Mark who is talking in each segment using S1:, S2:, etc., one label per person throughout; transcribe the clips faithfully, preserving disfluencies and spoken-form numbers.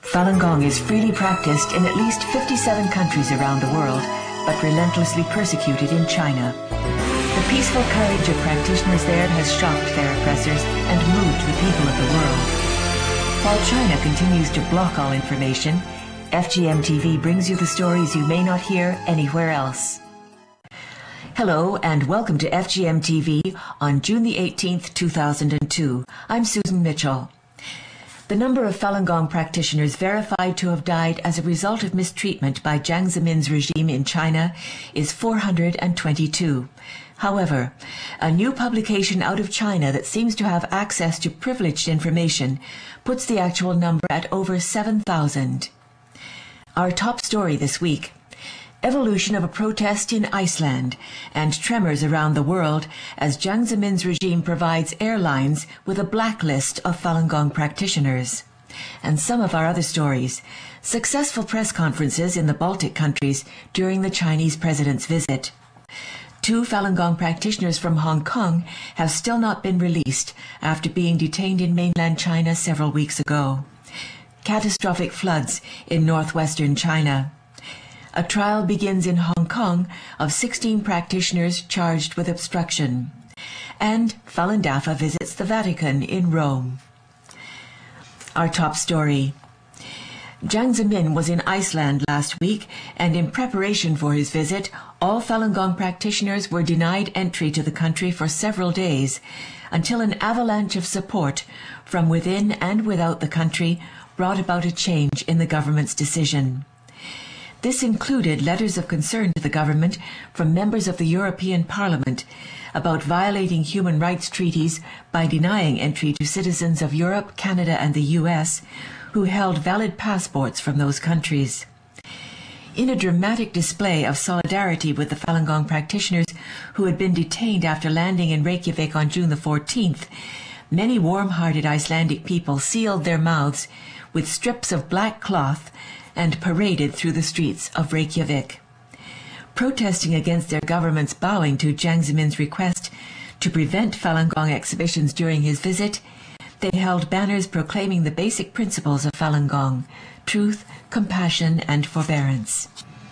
S1: Falun Gong is freely practiced in at least fifty-seven countries around the world, but relentlessly persecuted in China. The peaceful courage of practitioners there has shocked their oppressors and moved the people of the world. While China continues to block all information, F G M T V brings you the stories you may not hear anywhere else. Hello and welcome to F G M T V on June the eighteenth, two thousand two. I'm Susan Mitchell. The number of Falun Gong practitioners verified to have died as a result of mistreatment by Jiang Zemin's regime in China is four hundred twenty-two. However, a new publication out of China that seems to have access to privileged information puts the actual number at over seven thousand. Our top story this week: evolution of a protest in Iceland and tremors around the world as Jiang Zemin's regime provides airlines with a blacklist of Falun Gong practitioners. And some of our other stories: successful press conferences in the Baltic countries during the Chinese president's visit. Two Falun Gong practitioners from Hong Kong have still not been released after being detained in mainland China several weeks ago. Catastrophic floods in northwestern China. A trial begins in Hong Kong of sixteen practitioners charged with obstruction. And Falun Dafa visits the Vatican in Rome. Our top story: Jiang Zemin was in Iceland last week, and in preparation for his visit, all Falun Gong practitioners were denied entry to the country for several days, until an avalanche of support from within and without the country brought about a change in the government's decision. This included letters of concern to the government from members of the European Parliament about violating human rights treaties by denying entry to citizens of Europe, Canada, and the U S who held valid passports from those countries. In a dramatic display of solidarity with the Falun Gong practitioners who had been detained after landing in Reykjavik on June the fourteenth, many warm-hearted Icelandic people sealed their mouths with strips of black cloth and paraded through the streets of Reykjavik. Protesting against their government's bowing to Jiang Zemin's request to prevent Falun Gong exhibitions during his visit, they held banners proclaiming the basic principles of Falun Gong: truth, compassion, and forbearance.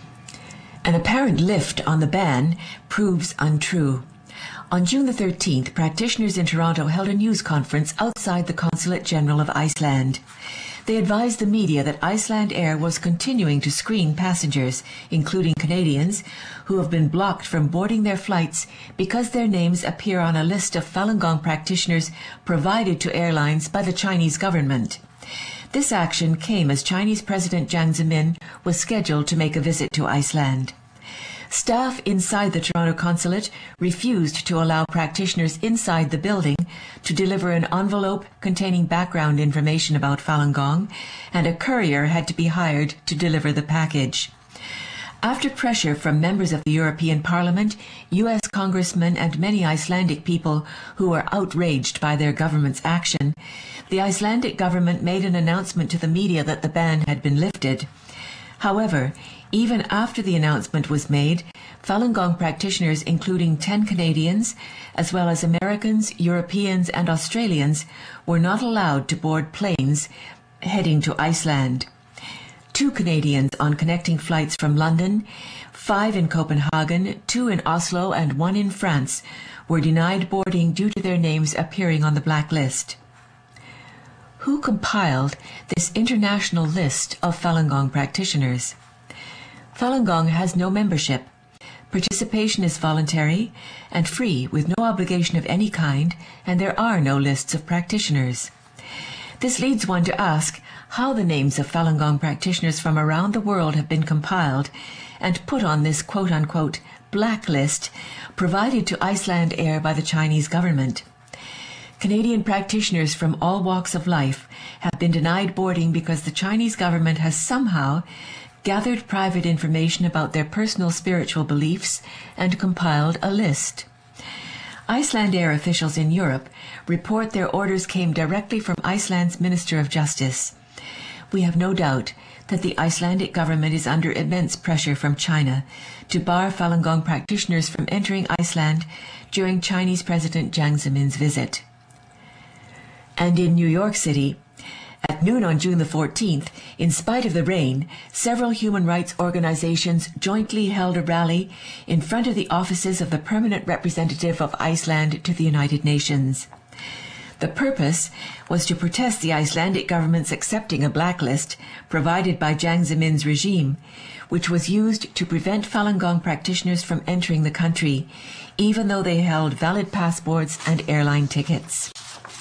S1: An apparent lift on the ban proves untrue. On June the thirteenth, practitioners in Toronto held a news conference outside the Consulate General of Iceland. They advised the media that Icelandair was continuing to screen passengers, including Canadians, who have been blocked from boarding their flights because their names appear on a list of Falun Gong practitioners provided to airlines by the Chinese government. This action came as Chinese President Jiang Zemin was scheduled to make a visit to Iceland. Staff inside the Toronto consulate refused to allow practitioners inside the building to deliver an envelope containing background information about Falun Gong, and a courier had to be hired to deliver the package. After pressure from members of the European Parliament, U S congressmen, and many Icelandic people who were outraged by their government's action, the Icelandic government made an announcement to the media that the ban had been lifted. However, even after the announcement was made, Falun Gong practitioners, including ten Canadians, as well as Americans, Europeans, and Australians, were not allowed to board planes heading to Iceland. Two Canadians on connecting flights from London, five in Copenhagen, two in Oslo, and one in France were denied boarding due to their names appearing on the blacklist. Who compiled this international list of Falun Gong practitioners? Falun Gong has no membership. Participation is voluntary and free, with no obligation of any kind, and there are no lists of practitioners. This leads one to ask how the names of Falun Gong practitioners from around the world have been compiled and put on this quote-unquote blacklist provided to Icelandair by the Chinese government. Canadian practitioners from all walks of life have been denied boarding because the Chinese government has somehow gathered private information about their personal spiritual beliefs and compiled a list. Icelandair officials in Europe report their orders came directly from Iceland's Minister of Justice. We have no doubt that the Icelandic government is under immense pressure from China to bar Falun Gong practitioners from entering Iceland during Chinese President Jiang Zemin's visit. And in New York City, At noon on June the fourteenth, in spite of the rain, several human rights organizations jointly held a rally in front of the offices of the permanent representative of Iceland to the United Nations. The purpose was to protest the Icelandic government's accepting a blacklist provided by Jiang Zemin's regime, which was used to prevent Falun Gong practitioners from entering the country, even though they held valid passports and airline tickets.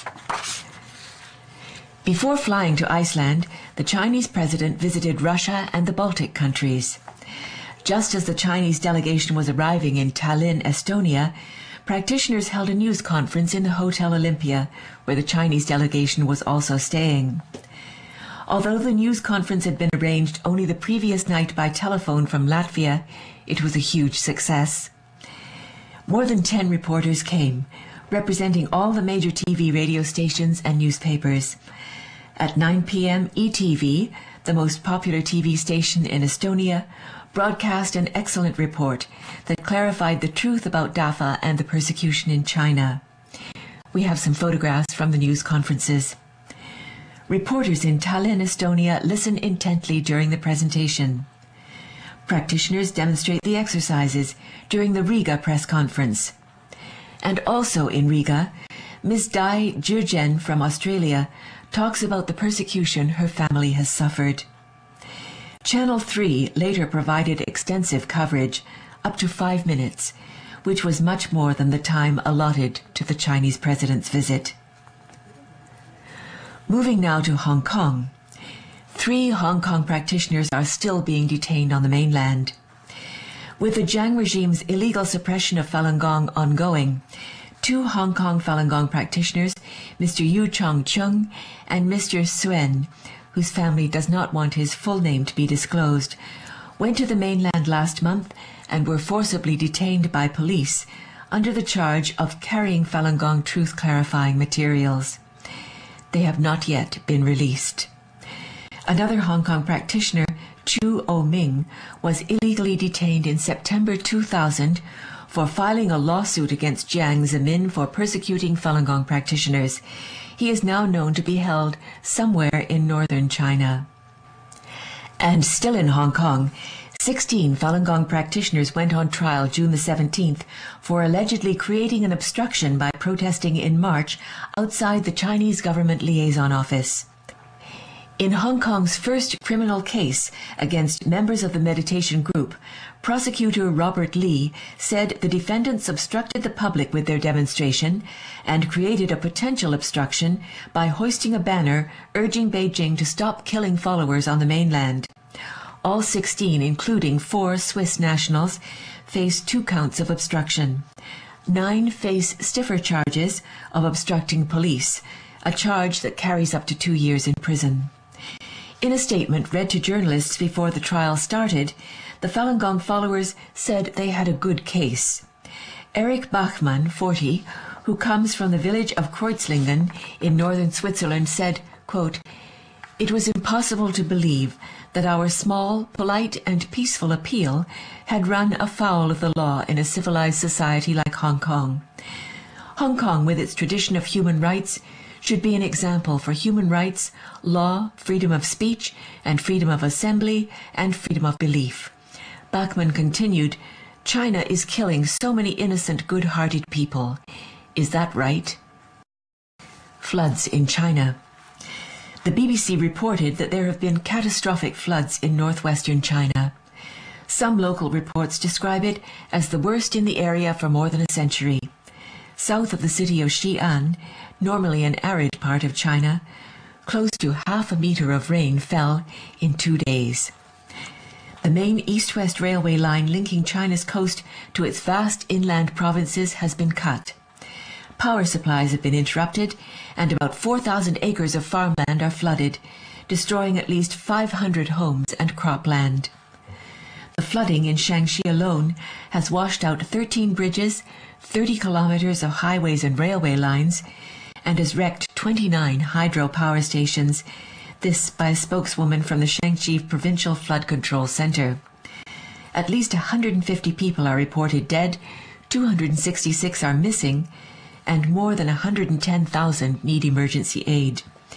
S1: Before flying to Iceland, the Chinese president visited Russia and the Baltic countries. Just as the Chinese delegation was arriving in Tallinn, Estonia, practitioners held a news conference in the Hotel Olympia, where the Chinese delegation was also staying. Although the news conference had been arranged only the previous night by telephone from Latvia, it was a huge success. More than ten reporters came, representing all the major T V radio stations and newspapers. At nine p m E T V, the most popular T V station in Estonia, broadcast an excellent report that clarified the truth about D A F A and the persecution in China. We have some photographs from the news conferences. Reporters in Tallinn, Estonia listen intently during the presentation. Practitioners demonstrate the exercises during the Riga press conference. And also in Riga, Miz Dai Jurgen from Australia talks about the persecution her family has suffered. Channel three later provided extensive coverage, up to five minutes, which was much more than the time allotted to the Chinese president's visit. Moving now to Hong Kong. Three Hong Kong practitioners are still being detained on the mainland. With the Jiang regime's illegal suppression of Falun Gong ongoing, two Hong Kong Falun Gong practitioners, Mister Yu Chong Chung and Mister Suen, whose family does not want his full name to be disclosed, went to the mainland last month and were forcibly detained by police under the charge of carrying Falun Gong truth-clarifying materials. They have not yet been released. Another Hong Kong practitioner, Chu O-ming, was illegally detained in September two thousand for filing a lawsuit against Jiang Zemin for persecuting Falun Gong practitioners. He is now known to be held somewhere in northern China. And still in Hong Kong, sixteen Falun Gong practitioners went on trial June the seventeenth for allegedly creating an obstruction by protesting in March outside the Chinese government liaison office. In Hong Kong's first criminal case against members of the meditation group, prosecutor Robert Lee said the defendants obstructed the public with their demonstration and created a potential obstruction by hoisting a banner urging Beijing to stop killing followers on the mainland. All sixteen, including four Swiss nationals, face two counts of obstruction. Nine face stiffer charges of obstructing police, a charge that carries up to two years in prison. In a statement read to journalists before the trial started, the Falun Gong followers said they had a good case. Eric Bachmann, forty, who comes from the village of Kreuzlingen in northern Switzerland, said, quote, "It was impossible to believe that our small, polite and peaceful appeal had run afoul of the law in a civilized society like Hong Kong. Hong Kong, with its tradition of human rights, should be an example for human rights, law, freedom of speech, and freedom of assembly, and freedom of belief." Bachmann continued, "China is killing so many innocent, good-hearted people. Is that right?" Floods in China. The B B C reported that there have been catastrophic floods in northwestern China. Some local reports describe it as the worst in the area for more than a century. South of the city of Xi'an, normally an arid part of China, close to half a meter of rain fell in two days. The main east-west railway line linking China's coast to its vast inland provinces has been cut. Power supplies have been interrupted, and about four thousand acres of farmland are flooded, destroying at least five hundred homes and cropland. The flooding in Shaanxi alone has washed out thirteen bridges, thirty kilometers of highways and railway lines, and has wrecked twenty-nine hydropower stations, this by a spokeswoman from the Shaanxi Provincial Flood Control Center. At least one hundred fifty people are reported dead, two hundred sixty-six are missing, and more than one hundred ten thousand need emergency aid.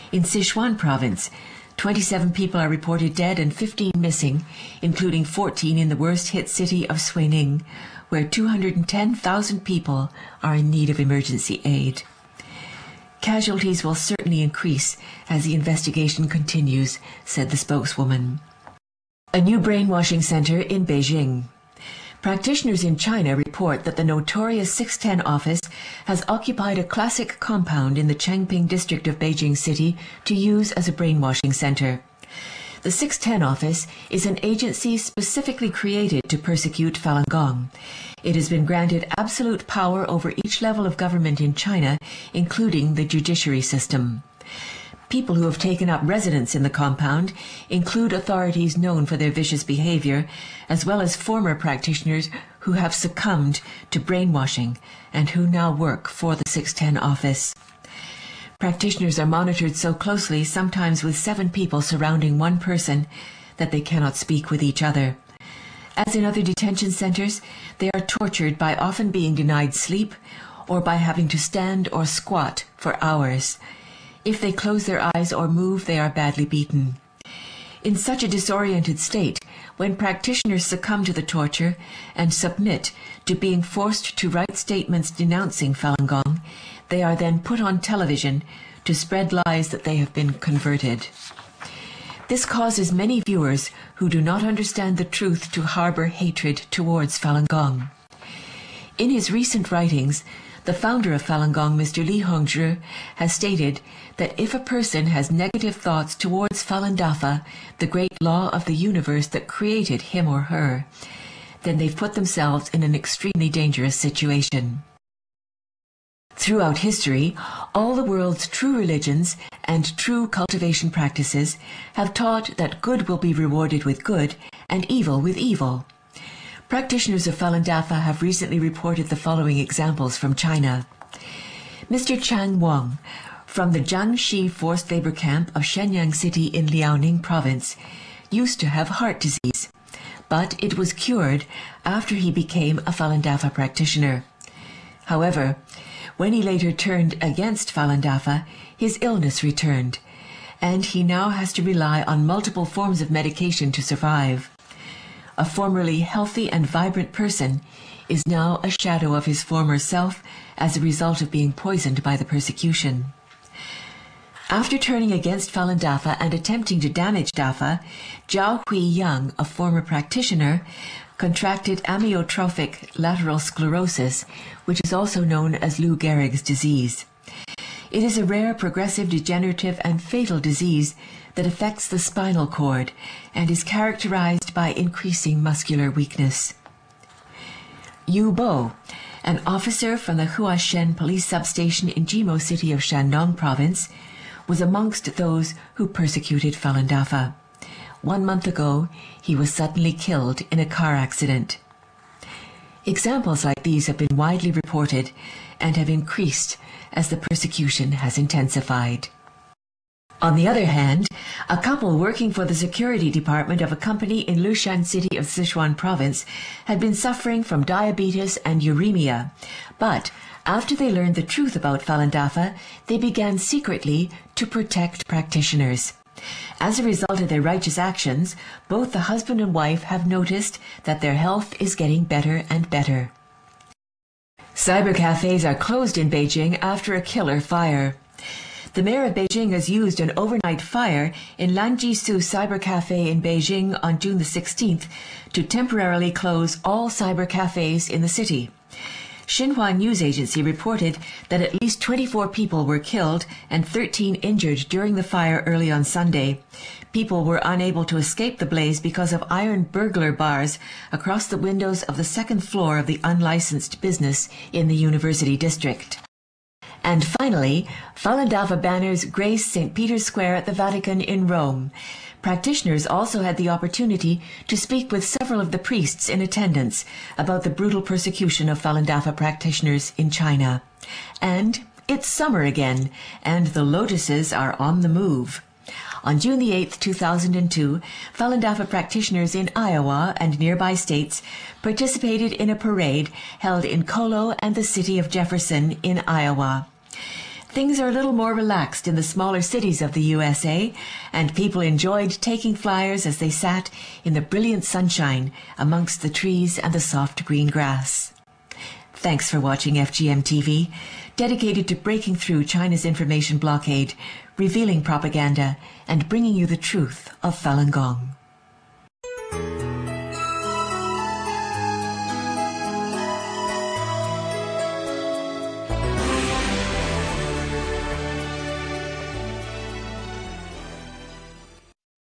S1: In Sichuan province, twenty-seven people are reported dead and fifteen missing, including fourteen in the worst-hit city of Suining, where two hundred ten thousand people are in need of emergency aid. Casualties will certainly increase as the investigation continues, said the spokeswoman. A new brainwashing center in Beijing. Practitioners in China report that the notorious six ten office has occupied a classic compound in the Changping district of Beijing City to use as a brainwashing center. The six ten office is an agency specifically created to persecute Falun Gong. It has been granted absolute power over each level of government in China, including the judiciary system. People who have taken up residence in the compound include authorities known for their vicious behavior, as well as former practitioners who have succumbed to brainwashing and who now work for the six ten office. Practitioners are monitored so closely, sometimes with seven people surrounding one person, that they cannot speak with each other. As in other detention centers, they are tortured by often being denied sleep or by having to stand or squat for hours. If they close their eyes or move, they are badly beaten. In such a disoriented state, when practitioners succumb to the torture and submit to being forced to write statements denouncing Falun Gong, they are then put on television to spread lies that they have been converted. This causes many viewers who do not understand the truth to harbor hatred towards Falun Gong. In his recent writings, the founder of Falun Gong, Mister Li Hongzhi, has stated that if a person has negative thoughts towards Falun Dafa, the great law of the universe that created him or her, then they've put themselves in an extremely dangerous situation. Throughout history, all the world's true religions and true cultivation practices have taught that good will be rewarded with good and evil with evil. Practitioners of Falun Dafa have recently reported the following examples from China. Mister Chang Wang, from the Jiangxi forced labor camp of Shenyang City in Liaoning province, used to have heart disease, but it was cured after he became a Falun Dafa practitioner. However, when he later turned against Falun Dafa, his illness returned, and he now has to rely on multiple forms of medication to survive. A formerly healthy and vibrant person is now a shadow of his former self as a result of being poisoned by the persecution. After turning against Falun Dafa and attempting to damage Dafa, Zhao Hui Yang, a former practitioner, contracted amyotrophic lateral sclerosis, which is also known as Lou Gehrig's disease. It is a rare, progressive, degenerative, and fatal disease that affects the spinal cord and is characterized by increasing muscular weakness. Yu Bo, an officer from the Huashen police substation in Jimo City of Shandong province, was amongst those who persecuted Falun Dafa. One month ago, he was suddenly killed in a car accident. Examples like these have been widely reported and have increased as the persecution has intensified. On the other hand, a couple working for the security department of a company in Lushan City of Sichuan province had been suffering from diabetes and uremia, but after they learned the truth about Falun Dafa, they began secretly to protect practitioners. As a result of their righteous actions, both the husband and wife have noticed that their health is getting better and better. Cyber cafes are closed in Beijing after a killer fire. The mayor of Beijing has used an overnight fire in Lanjisu Cyber Cafe in Beijing on June the sixteenth to temporarily close all cyber cafes in the city. Xinhua News Agency reported that at least twenty-four people were killed and thirteen injured during the fire early on Sunday. People were unable to escape the blaze because of iron burglar bars across the windows of the second floor of the unlicensed business in the University District. And finally, Falun Dafa banners graced Saint Peter's Square at the Vatican in Rome. Practitioners also had the opportunity to speak with several of the priests in attendance about the brutal persecution of Falun Dafa practitioners in China. And it's summer again, and the lotuses are on the move. On June the eighth, two thousand two, Falun Dafa practitioners in Iowa and nearby states participated in a parade held in Colo and the city of Jefferson in Iowa. things are a little more relaxed in the smaller cities of the U S A, and people enjoyed taking flyers as they sat in the brilliant sunshine amongst the trees and the soft green grass. Thanks for watching F G M T V, dedicated to breaking through China's information blockade, revealing propaganda, and bringing you the truth of Falun Gong.